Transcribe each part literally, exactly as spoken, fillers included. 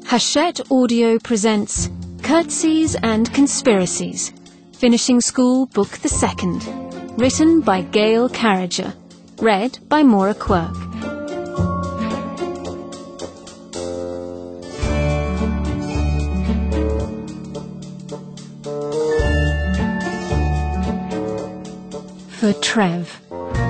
Hachette Audio presents Curtsies and Conspiracies, Finishing School Book the Second, written by Gail Carriger, read by Maura Quirk. For Trev.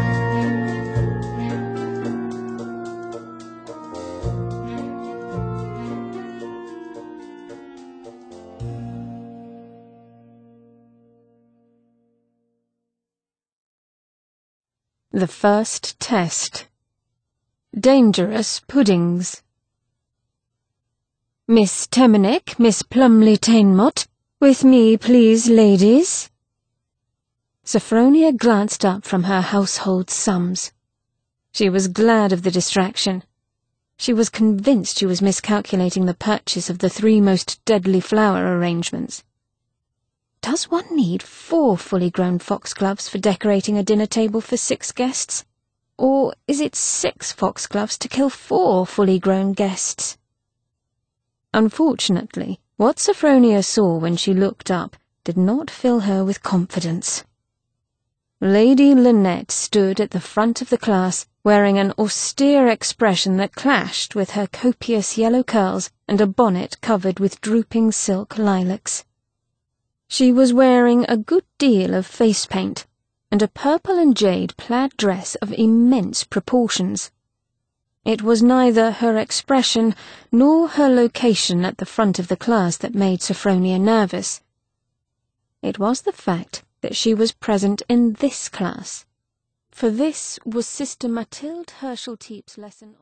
The first test. Dangerous puddings. Miss Temenick, Miss Plumley Tainmot, with me, please, ladies. Sophronia glanced up from her household sums. She was glad of the distraction. She was convinced she was miscalculating the purchase of the three most deadly flower arrangements. Does one need four fully grown foxgloves for decorating a dinner table for six guests? Or is it six foxgloves to kill four fully grown guests? Unfortunately, what Sophronia saw when she looked up did not fill her with confidence. Lady Lynette stood at the front of the class, wearing an austere expression that clashed with her copious yellow curls and a bonnet covered with drooping silk lilacs. She was wearing a good deal of face paint, and a purple and jade plaid dress of immense proportions. It was neither her expression nor her location at the front of the class that made Sophronia nervous. It was the fact that she was present in this class, for this was Sister Mathilde Herschel-Teep's lesson.